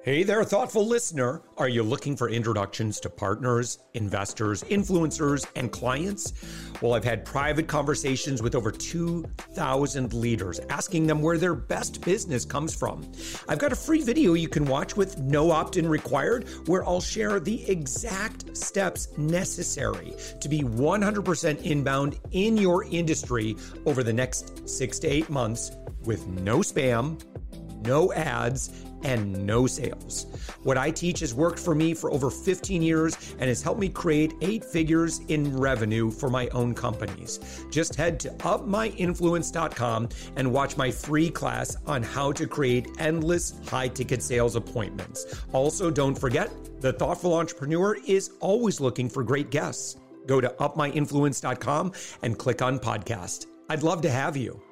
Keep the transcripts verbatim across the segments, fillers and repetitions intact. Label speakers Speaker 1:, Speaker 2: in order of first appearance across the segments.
Speaker 1: Hey there, thoughtful listener. Are you looking for introductions to partners, investors, influencers, and clients? Well, I've had private conversations with over two thousand leaders, asking them where their best business comes from. I've got a free video you can watch with no opt-in required, where I'll share the exact steps necessary to be one hundred percent inbound in your industry over the next six to eight months with no spam, no ads, and no sales. What I teach has worked for me for over fifteen years and has helped me create eight figures in revenue for my own companies. Just head to up my influence dot com and watch my free class on how to create endless high-ticket sales appointments. Also, don't forget, the Thoughtful Entrepreneur is always looking for great guests. Go to up my influence dot com and click on podcast. I'd love to have you.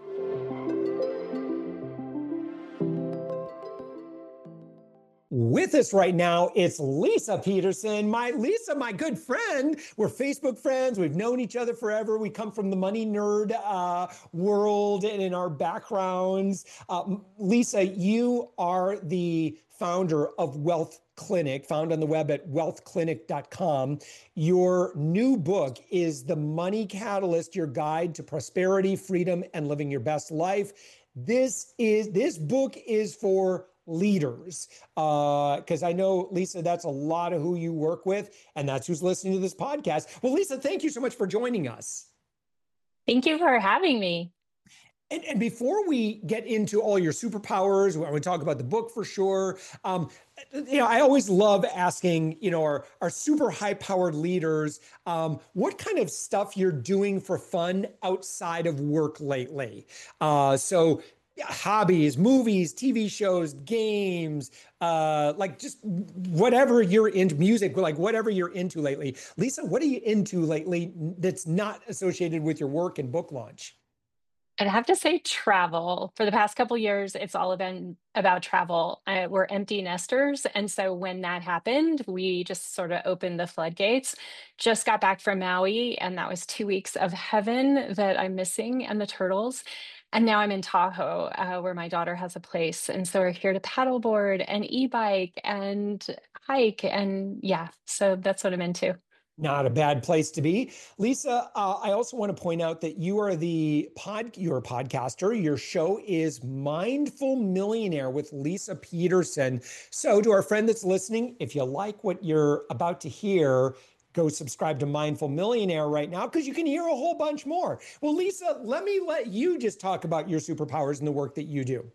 Speaker 1: With us right now, it's Lisa Peterson. My Lisa, my good friend. We're Facebook friends. We've known each other forever. We come from the money nerd uh, world and in our backgrounds. Uh, Lisa, you are the founder of Wealth Clinic, found on the web at wealth clinic dot com. Your new book is The Money Catalyst, Your Guide to Prosperity, Freedom, and Living Your Best Life. This is this book is for leaders, because uh, I know, Lisa, that's a lot of who you work with, and that's who's listening to this podcast. Well, Lisa, thank you so much for joining us.
Speaker 2: Thank you for having me.
Speaker 1: And, and before we get into all your superpowers, when we talk about the book for sure, um, you know, I always love asking, you know, our, our super high-powered leaders, um, what kind of stuff you're doing for fun outside of work lately. Uh, so hobbies, movies, T V shows, games, uh, like just whatever you're into, music, like whatever you're into lately. Lisa, what are you into lately that's not associated with your work and book launch?
Speaker 2: I'd have to say travel. For the past couple of years, it's all been about travel. Uh, we're empty nesters. And so when that happened, we just sort of opened the floodgates. Just got back from Maui, and that was two weeks of heaven that I'm missing, and the turtles. And now I'm in Tahoe, uh, where my daughter has a place. And so we're here to paddleboard and e-bike and hike. And yeah, so that's what I'm into.
Speaker 1: Not a bad place to be. Lisa, uh, I also want to point out that you are the pod, you're a podcaster. Your show is Mindful Millionaire with Lisa Peterson. So to our friend that's listening, if you like what you're about to hear, go subscribe to Mindful Millionaire right now, because you can hear a whole bunch more. Well, Lisa, let me let you just talk about your superpowers and the work that you do.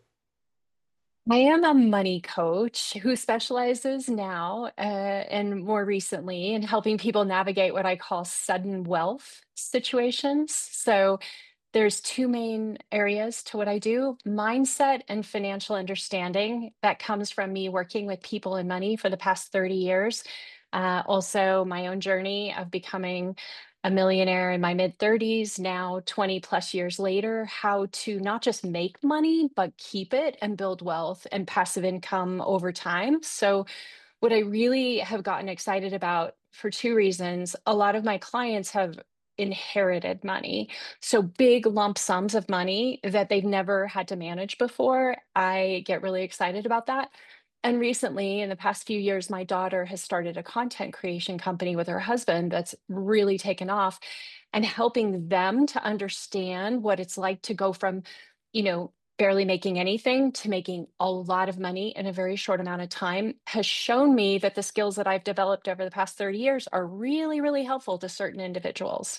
Speaker 2: I am a money coach who specializes now uh, and more recently in helping people navigate what I call sudden wealth situations. So there's two main areas to what I do: mindset and financial understanding. That comes from me working with people and money for the past thirty years. Uh, also, my own journey of becoming a millionaire in my mid thirties, now twenty plus years later, how to not just make money, but keep it and build wealth and passive income over time. So, what I really have gotten excited about for two reasons: a lot of my clients have inherited money, so big lump sums of money that they've never had to manage before. I get really excited about that. And recently, in the past few years, my daughter has started a content creation company with her husband that's really taken off, and helping them to understand what it's like to go from, you know, barely making anything to making a lot of money in a very short amount of time has shown me that the skills that I've developed over the past thirty years are really, really helpful to certain individuals.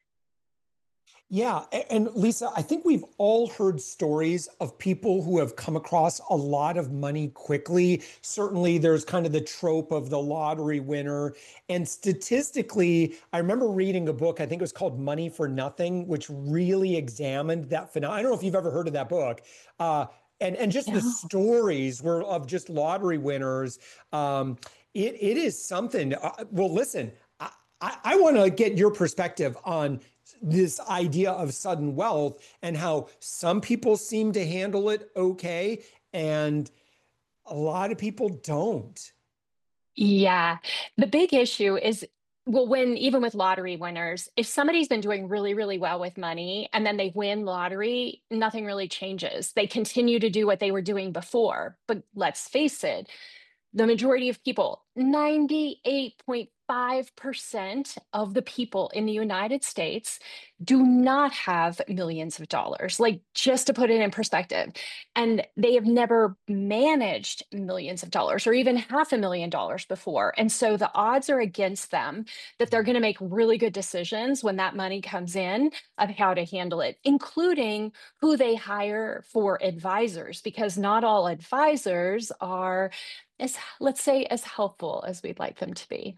Speaker 1: Yeah. And Lisa, I think we've all heard stories of people who have come across a lot of money quickly. Certainly, there's kind of the trope of the lottery winner. And statistically, I remember reading a book, I think it was called Money for Nothing, which really examined that phenomenon. I don't know if you've ever heard of that book. Uh, and, and just the
Speaker 2: Yeah.
Speaker 1: stories were of just lottery winners. Um, it, it is something. Uh, well, listen, I, I, I want to get your perspective on this idea of sudden wealth and how some people seem to handle it okay and a lot of people don't.
Speaker 2: Yeah. The big issue is, well, when even with lottery winners, if somebody's been doing really, really well with money and then they win lottery, nothing really changes. They continue to do what they were doing before. But let's face it, The majority of people, ninety-eight point five percent of the people in the United States do not have millions of dollars, like just to put it in perspective. And they have never managed millions of dollars or even half a million dollars before. And so the odds are against them that they're going to make really good decisions when that money comes in of how to handle it, including who they hire for advisors, because not all advisors are as, let's say, as helpful as we'd like them to be.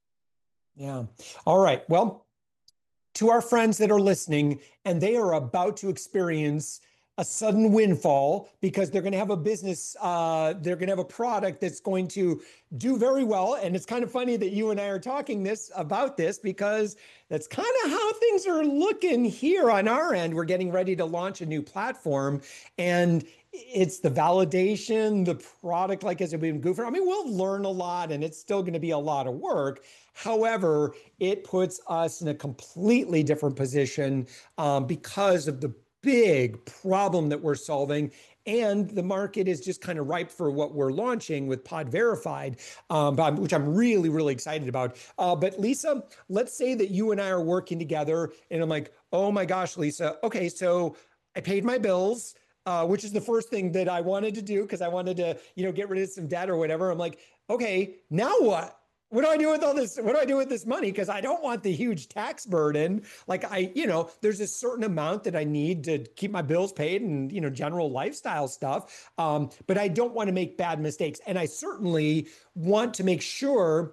Speaker 1: Yeah. All right. Well, to our friends that are listening and they are about to experience a sudden windfall because they're going to have a business, uh, they're going to have a product that's going to do very well. And it's kind of funny that you and I are talking this about this because that's kind of how things are looking here on our end. We're getting ready to launch a new platform, and it's the validation, the product, like as we've been goofing. I mean, we'll learn a lot and it's still going to be a lot of work. However, it puts us in a completely different position um, because of the big problem that we're solving. And the market is just kind of ripe for what we're launching with Pod Verified, um, which I'm really, really excited about. Uh, but Lisa, let's say that you and I are working together and I'm like, oh my gosh, Lisa, okay, so I paid my bills. Uh, which is the first thing that I wanted to do because I wanted to, you know, get rid of some debt or whatever. I'm like, okay, now what? What do I do with all this? What do I do with this money? Because I don't want the huge tax burden. Like I, you know, there's a certain amount that I need to keep my bills paid and, you know, general lifestyle stuff. Um, but I don't want to make bad mistakes. And I certainly want to make sure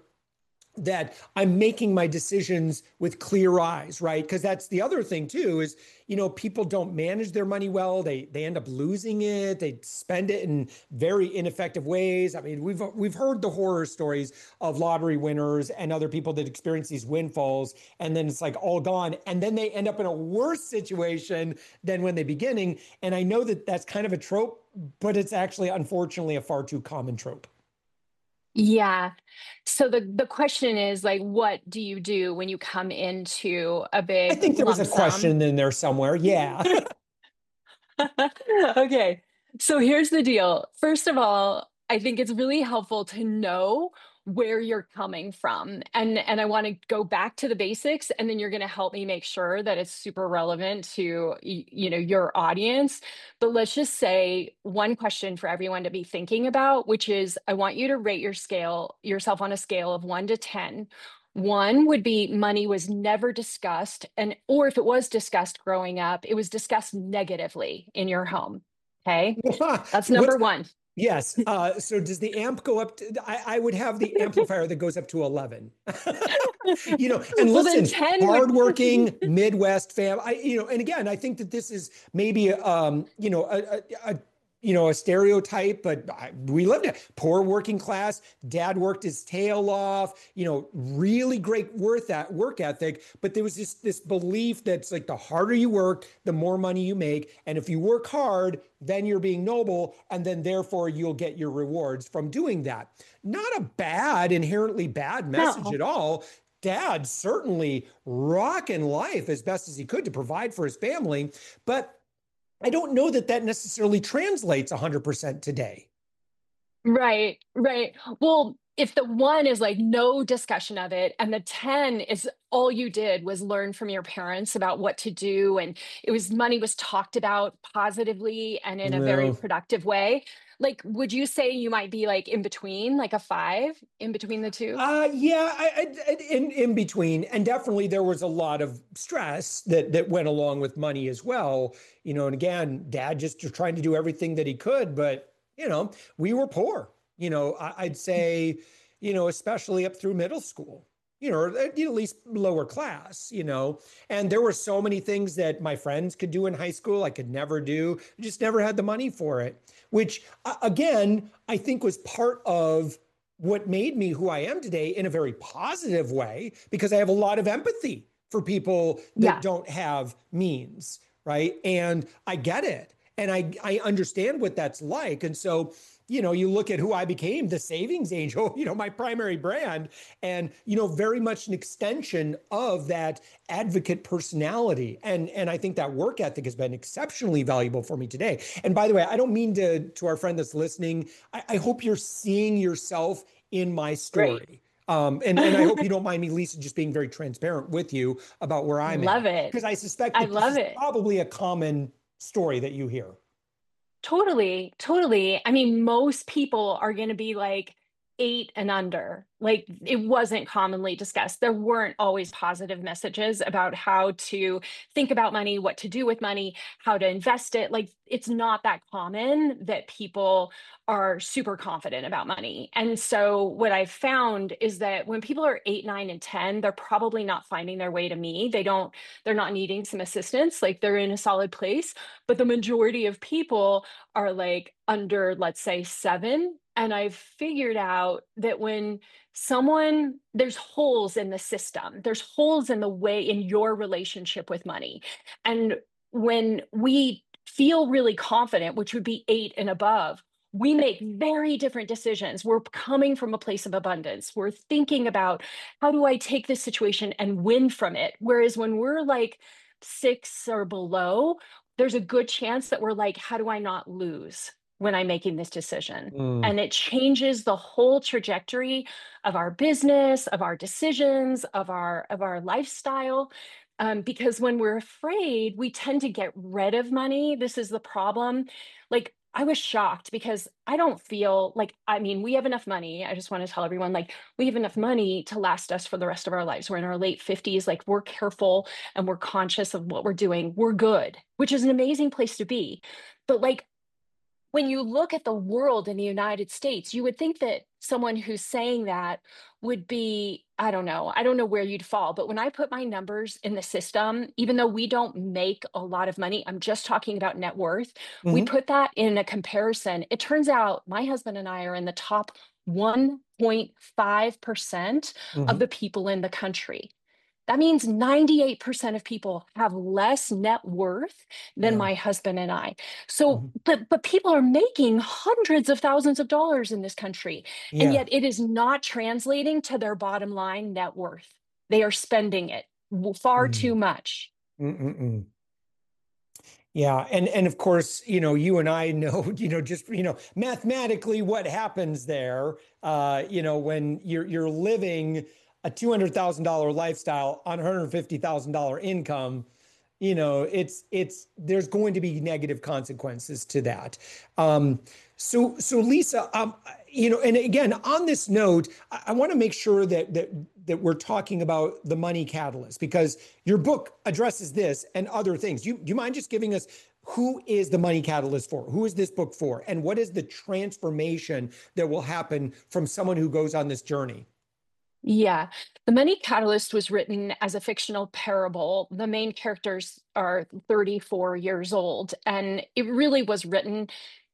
Speaker 1: that I'm making my decisions with clear eyes, right? Because that's the other thing too, is, you know, people don't manage their money well. They they end up losing it. They spend it in very ineffective ways. I mean, we've we've heard the horror stories of lottery winners and other people that experience these windfalls, and then it's like all gone. And then they end up in a worse situation than when they beginning. And I know that that's kind of a trope, but it's actually, unfortunately, a far too common trope.
Speaker 2: Yeah. So the the question is like, what do you do when you come into a
Speaker 1: I
Speaker 2: big
Speaker 1: think there was
Speaker 2: lump
Speaker 1: a
Speaker 2: sum?
Speaker 1: question in there somewhere. Yeah.
Speaker 2: Okay. So here's the deal. First of all, I think it's really helpful to know where you're coming from. And and I want to go back to the basics, and then you're going to help me make sure that it's super relevant to y- you know your audience. But let's just say one question for everyone to be thinking about, which is I want you to rate your scale yourself on a scale of one to ten. One would be money was never discussed, and or if it was discussed growing up, it was discussed negatively in your home. Okay. That's
Speaker 1: What's
Speaker 2: number one.
Speaker 1: yes. Uh, so does the amp go up to, I, I would have the amplifier that goes up to eleven. You know, and
Speaker 2: Well, then
Speaker 1: listen,
Speaker 2: ten would.
Speaker 1: hardworking Midwest fam. I, you know, and again, I think that this is maybe, um, you know, a, a, a you know, a stereotype, but I, we lived it. Poor working class. Dad worked his tail off. You know, really great worth that work ethic. But there was this this belief that's like the harder you work, the more money you make, and if you work hard, then you're being noble, and then therefore you'll get your rewards from doing that. Not a bad, inherently bad message
Speaker 2: No.
Speaker 1: at all. Dad certainly rocking life as best as he could to provide for his family, but I don't know that that necessarily translates one hundred percent today.
Speaker 2: Right, right. Well, if the one is like no discussion of it, and the ten is all you did was learn from your parents about what to do, and it was money was talked about positively and in a very
Speaker 1: No.
Speaker 2: productive way, like, would you say you might be like in between, like a five in between the two?
Speaker 1: Uh, yeah, I, I, in in between, and definitely there was a lot of stress that that went along with money as well. You know, and again, Dad just trying to do everything that he could, but you know, we were poor. You know, I, I'd say, you know, especially up through middle school. You know, or at least lower class. You know, and there were so many things that my friends could do in high school I could never do. I just never had the money for it. Which, uh, again, I think was part of what made me who I am today in a very positive way, because I have a lot of empathy for people that
Speaker 2: Yeah.
Speaker 1: don't have means, right? And I get it. And I, I understand what that's like. And so you know, you look at who I became, the Savings Angel, you know, my primary brand, and, you know, very much an extension of that advocate personality. And, and I think that work ethic has been exceptionally valuable for me today. And by the way, I don't mean to, to our friend that's listening, I, I hope you're seeing yourself in my
Speaker 2: Great.
Speaker 1: story. Um, and, and I hope you don't mind me, Lisa, just being very transparent with you about where I'm
Speaker 2: Love
Speaker 1: at,
Speaker 2: it.
Speaker 1: because I suspect
Speaker 2: I
Speaker 1: that this
Speaker 2: love
Speaker 1: is
Speaker 2: it.
Speaker 1: probably a common story that you hear.
Speaker 2: Totally, totally. I mean, most people are going to be like eight and under. Like it wasn't commonly discussed. There weren't always positive messages about how to think about money, what to do with money, how to invest it. Like it's not that common that people are super confident about money. And so what I've found is that when people are eight, nine, and ten, they're probably not finding their way to me. They don't, they're not needing some assistance. Like they're in a solid place. But the majority of people are like under, let's say, seven. And I've figured out that when someone, there's holes in the system, there's holes in the way in your relationship with money. And when we feel really confident, which would be eight and above, we make very different decisions. We're coming from a place of abundance. We're thinking about how do I take this situation and win from it? Whereas when we're like six or below, there's a good chance that we're like, how do I not lose when I'm making this decision?
Speaker 1: Mm.
Speaker 2: And it changes the whole trajectory of our business, of our decisions, of our of our lifestyle. Um, because when we're afraid, we tend to get rid of money. This is the problem. Like I was shocked because I don't feel like, I mean, we have enough money. I just want to tell everyone, like, we have enough money to last us for the rest of our lives. We're in our late fifties, like, we're careful and we're conscious of what we're doing. We're good, which is an amazing place to be. But, like, when you look at the world in the United States, you would think that someone who's saying that would be, I don't know, I don't know where you'd fall. But when I put my numbers in the system, even though we don't make a lot of money, I'm just talking about net worth, we
Speaker 1: Hmm.
Speaker 2: put that in a comparison. It turns out my husband and I are in the top one point five percent of
Speaker 1: Hmm.
Speaker 2: the people in the country. That means ninety-eight percent of people have less net worth than
Speaker 1: Yeah.
Speaker 2: my husband and I. So,
Speaker 1: Mhm.
Speaker 2: but but people are making hundreds of thousands of dollars in this country, and
Speaker 1: Yeah.
Speaker 2: yet it is not translating to their bottom line net worth. They are spending it far too
Speaker 1: Mm.
Speaker 2: much.
Speaker 1: Mm-mm-mm. Yeah, and and of course, you know, you and I know, you know, just you know, mathematically what happens there, uh, you know, when you're you're living a two hundred thousand dollar lifestyle on one hundred fifty thousand dollar income, you know, it's it's there's going to be negative consequences to that. Um, so so Lisa, um, you know, and again, on this note, I, I want to make sure that that that we're talking about the money catalyst because your book addresses this and other things. You do you mind just giving us who is the money catalyst for? Who is this book for? And what is the transformation that will happen from someone who goes on this journey?
Speaker 2: Yeah, The Money Catalyst was written as a fictional parable. The main characters are thirty-four years old, and it really was written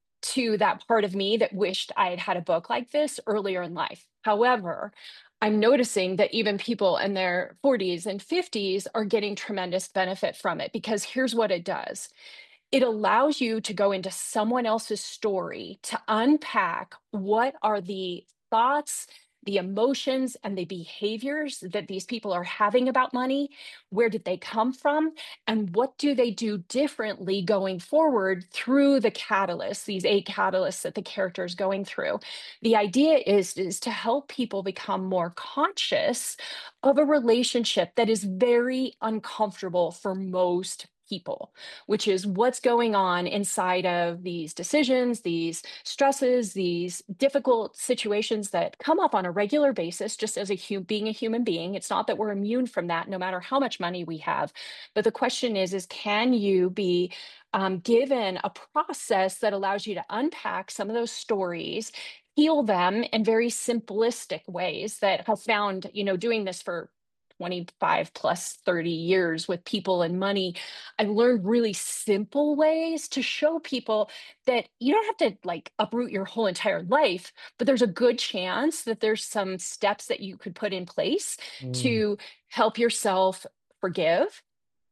Speaker 2: to that part of me that wished I had had a book like this earlier in life. However, I'm noticing that even people in their forties and fifties are getting tremendous benefit from it because here's what it does. It allows you to go into someone else's story to unpack what are the thoughts, the emotions, and the behaviors that these people are having about money. Where did they come from? And what do they do differently going forward through the catalysts, these eight catalysts that the character is going through? The idea is, is to help people become more conscious of a relationship that is very uncomfortable for most people, which is what's going on inside of these decisions, these stresses, these difficult situations that come up on a regular basis, just as a hu- being a human being. It's not that we're immune from that, no matter how much money we have. But the question is, is can you be um, given a process that allows you to unpack some of those stories, heal them in very simplistic ways that have found, you know, doing this for twenty-five plus thirty years with people and money, I've learned really simple ways to show people that you don't have to like uproot your whole entire life, but there's a good chance that there's some steps that you could put in place
Speaker 1: Mm.
Speaker 2: to help yourself forgive,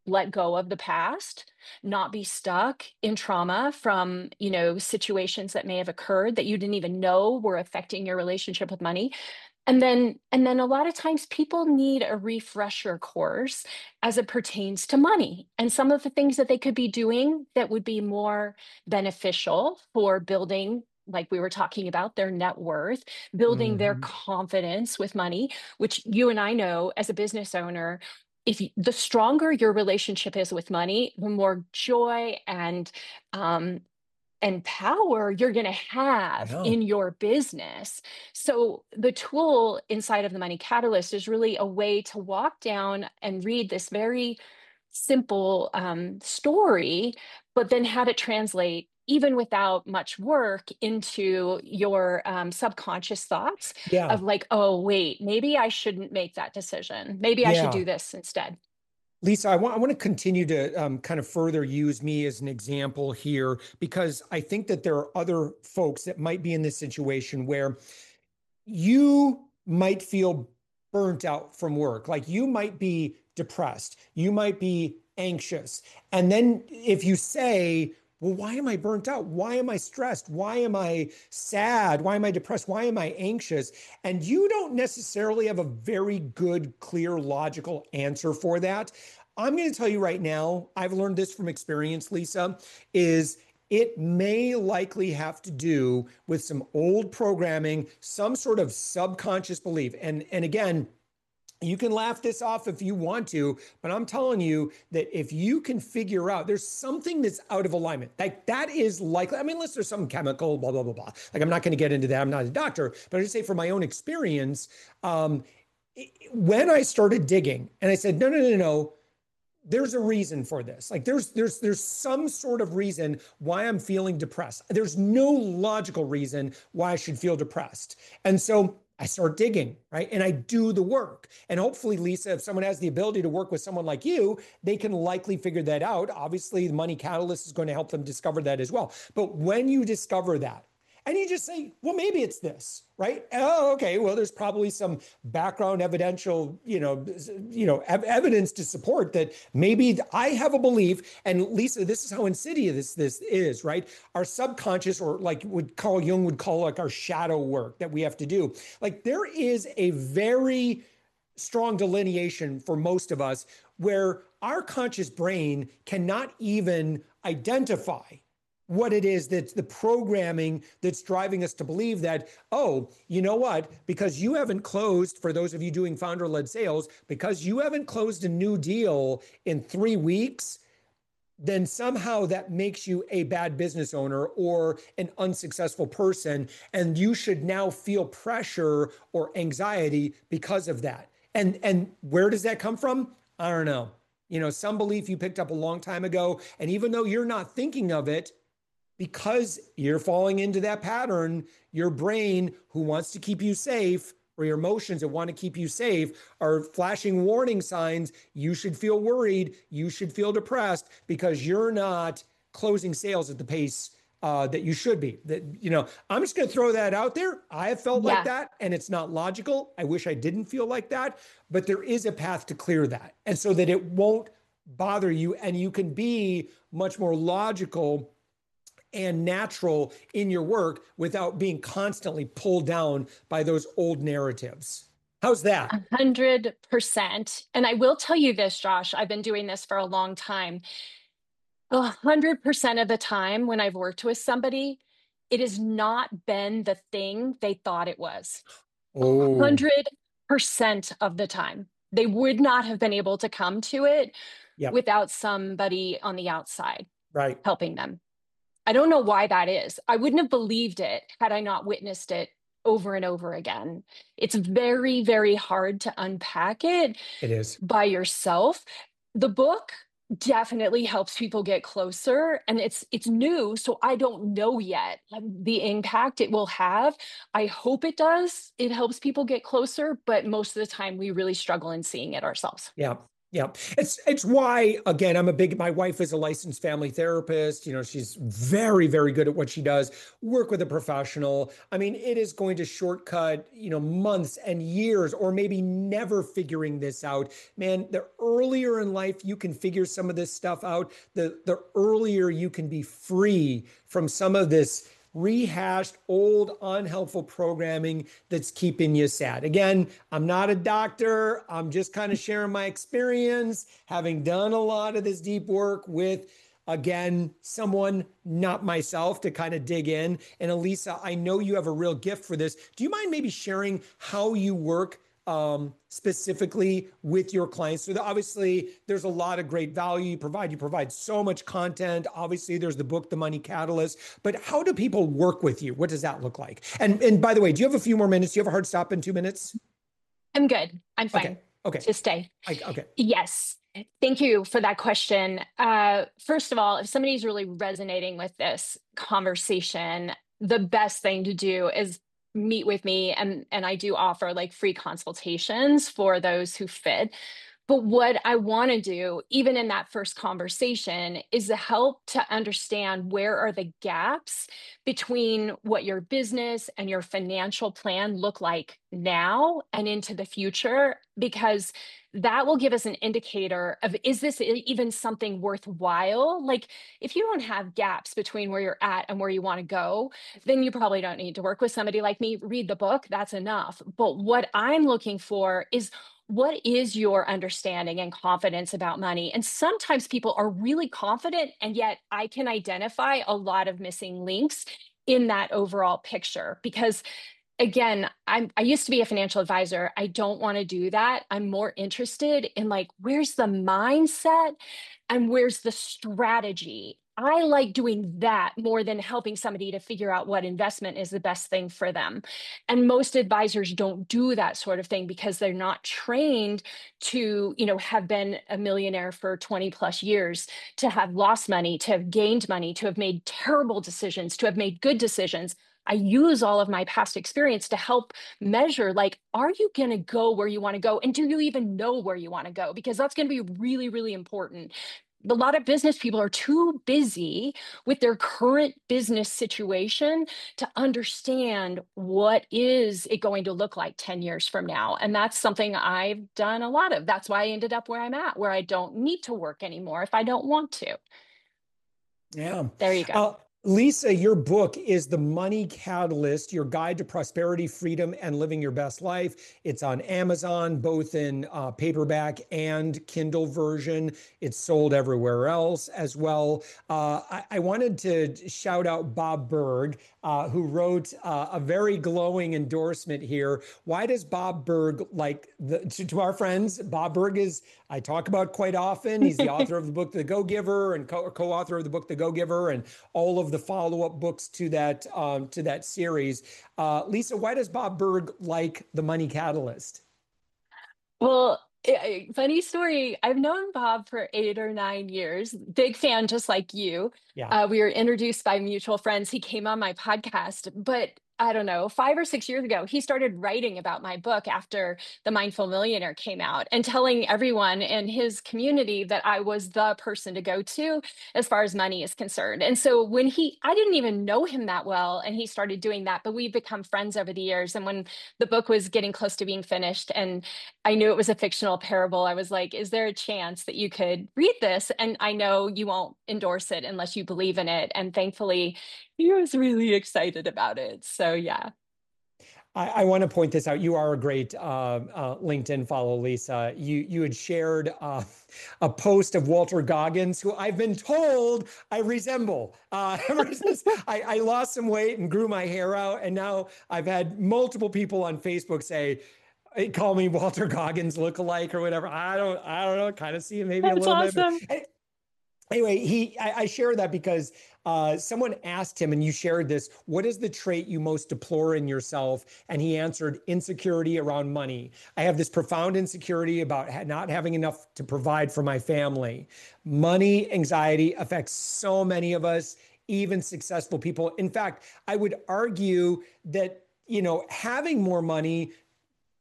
Speaker 2: let go of the past, not be stuck in trauma from, you know, situations that may have occurred that you didn't even know were affecting your relationship with money. And then and then a lot of times people need a refresher course as it pertains to money and some of the things that they could be doing that would be more beneficial for building, like we were talking about, their net worth, building their
Speaker 1: Mhm.
Speaker 2: confidence with money, which you and I know as a business owner, if you, the stronger your relationship is with money, the more joy and um, and power you're going to have
Speaker 1: Yeah.
Speaker 2: in your business. So, the tool inside of the Money Catalyst is really a way to walk down and read this very simple um, story, but then have it translate, even without much work, into your um, subconscious thoughts
Speaker 1: Yeah.
Speaker 2: of like, oh, wait, maybe I shouldn't make that decision. Maybe I should
Speaker 1: Yeah.
Speaker 2: do this instead.
Speaker 1: Lisa, I want, I want to continue to um, kind of further use me as an example here because I think that there are other folks that might be in this situation where you might feel burnt out from work. Like you might be depressed, you might be anxious. And then if you say, well, why am I burnt out? Why am I stressed? Why am I sad? Why am I depressed? Why am I anxious? And you don't necessarily have a very good, clear, logical answer for that. I'm going to tell you right now, I've learned this from experience, Lisa, is it may likely have to do with some old programming, some sort of subconscious belief. And, and again, you can laugh this off if you want to, but I'm telling you that if you can figure out there's something that's out of alignment, like that is likely, I mean, unless there's some chemical, blah, blah, blah, blah. Like I'm not going to get into that. I'm not a doctor, but I just say from my own experience, um, when I started digging and I said, no, no, no, no, there's a reason for this. Like there's there's there's some sort of reason why I'm feeling depressed. There's no logical reason why I should feel depressed. And so I start digging, right? And I do the work. And hopefully, Lisa, if someone has the ability to work with someone like you, they can likely figure that out. Obviously, the Money Catalyst is going to help them discover that as well. But when you discover that, and you just say, well, maybe it's this, right? Oh, okay. Well, there's probably some background evidential, you know, you know, ev- evidence to support that maybe I have a belief. And Lisa, this is how insidious this, this is, right? Our subconscious, or like would Carl Jung would call like our shadow work that we have to do. Like there is a very strong delineation for most of us where our conscious brain cannot even identify what it is that's the programming that's driving us to believe that, oh, you know what? Because you haven't closed, for those of you doing founder led sales, because you haven't closed a new deal in three weeks, then somehow that makes you a bad business owner or an unsuccessful person. And you should now feel pressure or anxiety because of that. And, and where does that come from? I don't know. You know, some belief you picked up a long time ago. And even though you're not thinking of it, because you're falling into that pattern, your brain, who wants to keep you safe, or your emotions that want to keep you safe, are flashing warning signs. You should feel worried. You should feel depressed because you're not closing sales at the pace uh, that you should be. That, you know, I'm just going to throw that out there. I have felt like
Speaker 2: Yeah.
Speaker 1: that, and it's not logical. I wish I didn't feel like that, but there is a path to clear that, and so that it won't bother you, and you can be much more logical and natural in your work without being constantly pulled down by those old narratives. How's that?
Speaker 2: A hundred percent. And I will tell you this, Josh, I've been doing this for a long time. A hundred percent of the time when I've worked with somebody, it has not been the thing they thought it was. A
Speaker 1: Oh,
Speaker 2: hundred percent of the time. They would not have been able to come to it
Speaker 1: yep,
Speaker 2: without somebody on the outside
Speaker 1: right.
Speaker 2: helping them. I don't know why that is. I wouldn't have believed it had I not witnessed it over and over again. It's very, very hard to unpack it
Speaker 1: It is.
Speaker 2: by yourself. The book definitely helps people get closer, and it's it's new, so I don't know yet the impact it will have. I hope it does. It helps people get closer, but most of the time we really struggle in seeing it ourselves.
Speaker 1: Yeah. Yeah, it's it's why, again, I'm a big, my wife is a licensed family therapist. You know, she's very, very good at what she does. Work with a professional. I mean, it is going to shortcut, you know, months and years, or maybe never figuring this out. Man, the earlier in life you can figure some of this stuff out, the the earlier you can be free from some of this rehashed, old, unhelpful programming that's keeping you sad. Again, I'm not a doctor. I'm just kind of sharing my experience, having done a lot of this deep work with, again, someone, not myself, to kind of dig in. And Elisa, I know you have a real gift for this. Do you mind maybe sharing how you work um, specifically with your clients? So obviously there's a lot of great value you provide. You provide so much content. Obviously there's the book, The Money Catalyst, but how do people work with you? What does that look like? And, and by the way, do you have a few more minutes? Do you have a hard stop in two minutes?
Speaker 2: I'm good. I'm fine.
Speaker 1: Okay. Okay.
Speaker 2: To stay.
Speaker 1: I, okay.
Speaker 2: Yes. Thank you for that question. Uh, first of all, if somebody's really resonating with this conversation, the best thing to do is meet with me, and and I do offer like free consultations for those who fit. But what I want to do, even in that first conversation, is to help to understand where are the gaps between what your business and your financial plan look like now and into the future, because that will give us an indicator of, is this e- even something worthwhile? Like, if you don't have gaps between where you're at and where you want to go, then you probably don't need to work with somebody like me. Read the book, that's enough. But what I'm looking for is, what is your understanding and confidence about money? And sometimes people are really confident, and yet I can identify a lot of missing links in that overall picture. Because again, I'm, I used to be a financial advisor. I don't want to do that. I'm more interested in like, where's the mindset and where's the strategy? I like doing that more than helping somebody to figure out what investment is the best thing for them. And most advisors don't do that sort of thing because they're not trained to, you know, have been a millionaire for twenty plus years, to have lost money, to have gained money, to have made terrible decisions, to have made good decisions. I use all of my past experience to help measure, like, are you going to go where you want to go? And do you even know where you want to go? Because that's going to be really, really important. A lot of business people are too busy with their current business situation to understand what is it going to look like ten years from now. And that's something I've done a lot of. That's why I ended up where I'm at, where I don't need to work anymore if I don't want to.
Speaker 1: Yeah.
Speaker 2: There you go.
Speaker 1: Uh, Lisa, your book is The Money Catalyst, Your Guide to Prosperity, Freedom, and Living Your Best Life. It's on Amazon, both in uh, paperback and Kindle version. It's sold everywhere else as well. Uh, I, I wanted to shout out Bob Burg, uh, who wrote uh, a very glowing endorsement here. Why does Bob Burg like, the, to, to our friends, Bob Burg is, I talk about quite often. He's the author of the book, The Go-Giver, and co- co-author of the book, The Go-Giver, and all of the follow-up books to that um, to that series. Uh, Lisa, why does Bob Burg like The Money Catalyst?
Speaker 2: Well, I- funny story. I've known Bob for eight or nine years. Big fan, just like you.
Speaker 1: Yeah.
Speaker 2: Uh, we were introduced by mutual friends. He came on my podcast, but I don't know, five or six years ago, he started writing about my book after The Mindful Millionaire came out, and telling everyone in his community that I was the person to go to as far as money is concerned. And so when he, I didn't even know him that well, and he started doing that, but we've become friends over the years. And when the book was getting close to being finished, and I knew it was a fictional parable, I was like, is there a chance that you could read this? And I know you won't endorse it unless you believe in it. And thankfully, he was really excited about it. So yeah.
Speaker 1: I, I want to point this out. You are a great uh, uh, LinkedIn follow, Lisa. You you had shared uh, a post of Walter Goggins, who I've been told I resemble. Uh, ever since I, I lost some weight and grew my hair out, and now I've had multiple people on Facebook say, call me Walter Goggins lookalike or whatever. I don't I don't know. Kind of see him maybe a
Speaker 2: That's
Speaker 1: little bit.
Speaker 2: awesome.
Speaker 1: But anyway, he I, I share that because uh, someone asked him, and you shared this, what is the trait you most deplore in yourself? And he answered, insecurity around money. I have this profound insecurity about ha- not having enough to provide for my family. Money anxiety affects so many of us, even successful people. In fact, I would argue that, you know, having more money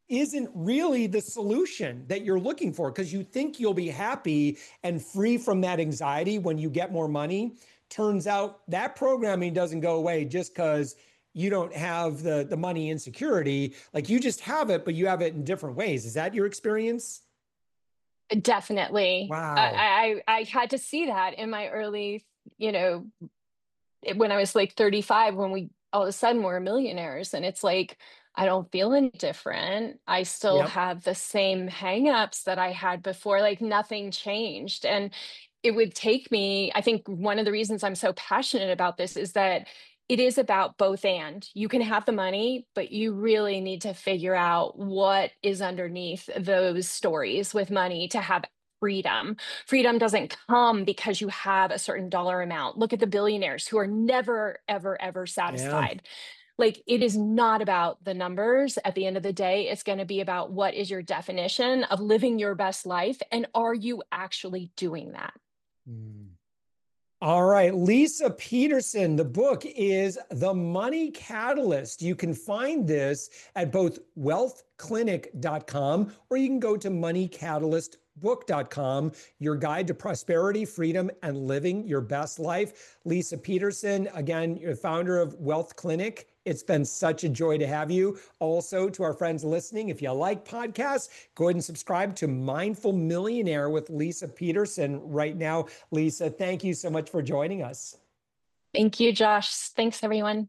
Speaker 1: isn't really the solution that you're looking for, because you think you'll be happy and free from that anxiety when you get more money. Turns out that programming doesn't go away just because you don't have the, the money insecurity. Like, you just have it, but you have it in different ways. Is that your experience?
Speaker 2: Definitely.
Speaker 1: Wow.
Speaker 2: I, I I had to see that in my early, you know, when I was like thirty-five, when we all of a sudden were millionaires, and it's like, I don't feel any different. I still
Speaker 1: Yep.
Speaker 2: have the same hangups that I had before, like nothing changed. And it would take me, I think one of the reasons I'm so passionate about this is that it is about both and. You can have the money, but you really need to figure out what is underneath those stories with money to have freedom. Freedom doesn't come because you have a certain dollar amount. Look at the billionaires who are never, ever, ever satisfied. Yeah. Like, it is not about the numbers. At the end of the day, it's going to be about what is your definition of living your best life, and are you actually doing that?
Speaker 1: Mm. All right, Lisa Peterson, the book is The Money Catalyst. You can find this at both wealth clinic dot com, or you can go to money catalyst book dot com, your guide to prosperity, freedom, and living your best life. Lisa Peterson, again, you're founder of Wealth Clinic. It's been such a joy to have you. Also, to our friends listening, if you like podcasts, go ahead and subscribe to Mindful Millionaire with Lisa Peterson right now. Lisa, thank you so much for joining us.
Speaker 2: Thank you, Josh. Thanks, everyone.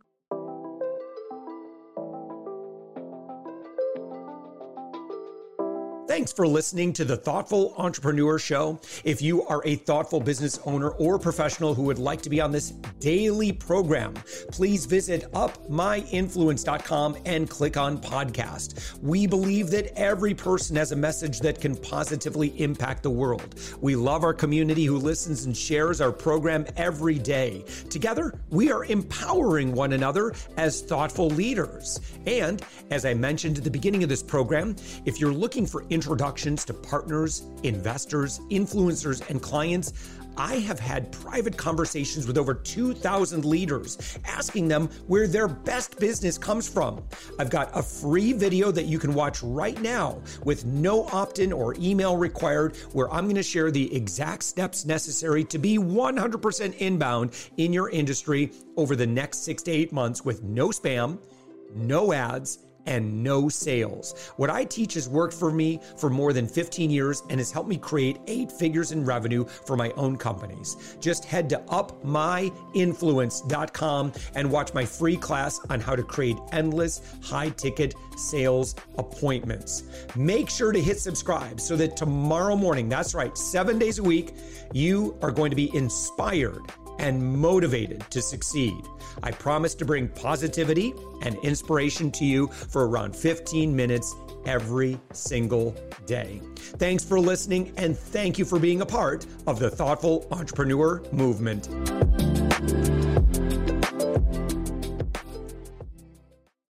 Speaker 1: Thanks for listening to the Thoughtful Entrepreneur Show. If you are a thoughtful business owner or professional who would like to be on this daily program, please visit up my influence dot com and click on podcast. We believe that every person has a message that can positively impact the world. We love our community who listens and shares our program every day. Together, we are empowering one another as thoughtful leaders. And as I mentioned at the beginning of this program, if you're looking for introductions to partners, investors, influencers, and clients, I have had private conversations with over two thousand leaders, asking them where their best business comes from. I've got a free video that you can watch right now with no opt-in or email required, where I'm going to share the exact steps necessary to be one hundred percent inbound in your industry over the next six to eight months with no spam, no ads, and no sales. What I teach has worked for me for more than fifteen years and has helped me create eight figures in revenue for my own companies. Just head to up my influence dot com and watch my free class on how to create endless high-ticket sales appointments. Make sure to hit subscribe so that tomorrow morning, that's right, seven days a week, you are going to be inspired and motivated to succeed. I promise to bring positivity and inspiration to you for around fifteen minutes every single day. Thanks for listening, and thank you for being a part of the Thoughtful Entrepreneur Movement.